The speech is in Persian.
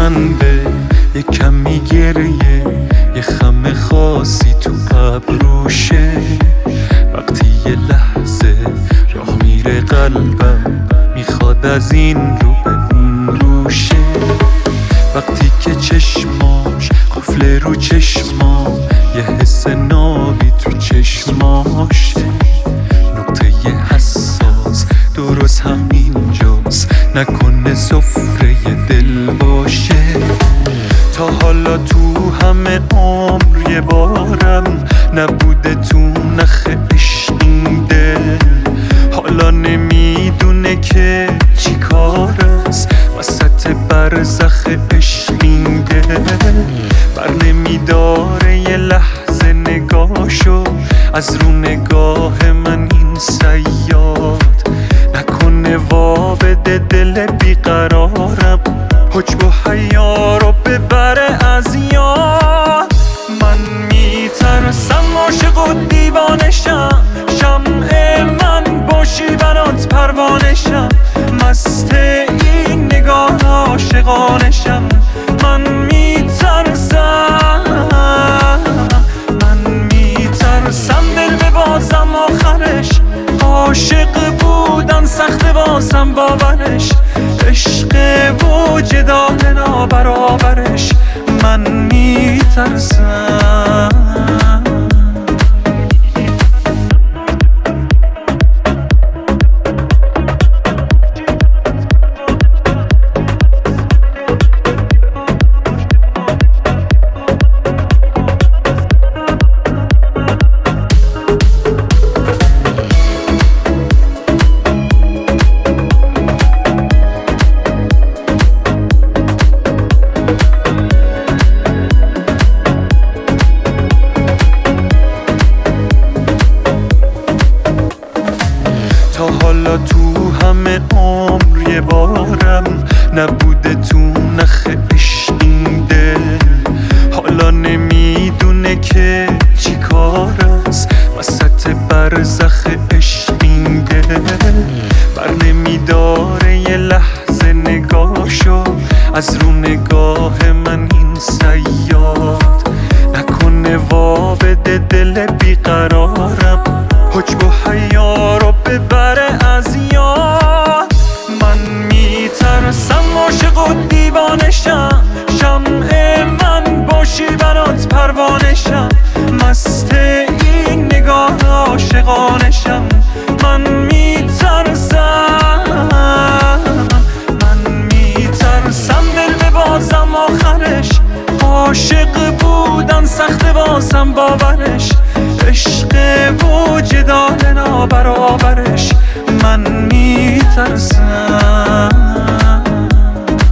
خنده، یه کمی گریه، یه خم خاصی تو ابروشه. وقتی یه لحظه راه میره قلبم، میخواد از این رو به اون روشه. وقتی که چشماش قفل رو چشمام، یه حس نابی تو چشماشه. نقطه حساس درست همینجاست، نکنه سفره دل باشه. تا حالا تو همه عمر یه بارم نبوده تو نخ عشق این دل. حالا نمیدونه که چی کار است وسط برزخ عشق این دل. بر نمیداره یه لحظه نگاهشو از رو نگاه من این صیاد. نکنه وا بده دل بیقرارم، حجب و حیا رو ببره از یاد. من میترسم عاشق و دیوانشم، شمع من باشی برات پروانشم. مست این نگاه عاشقانشم. من میترسم دل ببازم آخرش. عاشق بودن سخته واسم باورش، عشق وجدان نابرابرش. من میترسم. تا حالا تو همه عمر یه بارم نبوده تو نخ عشق این دل. حالا نمیدونه که چی کار است وسط برزخ عشق این دل. بر نمیداره یه لحظه نگاهشو از رو نگاه من این صیاد. نکنه وا بده دل بیقرارم، حجب و حیا رو ببره از یاد. من میترسم عاشق و دیوانشم، شمع من باشی برات پروانشم. مست این نگاه عاشقانشم. من میترسم دل ببازم آخرش. عاشق بودن سخته واسم باورش، عشق وجدان نابرابرش. من میترسم.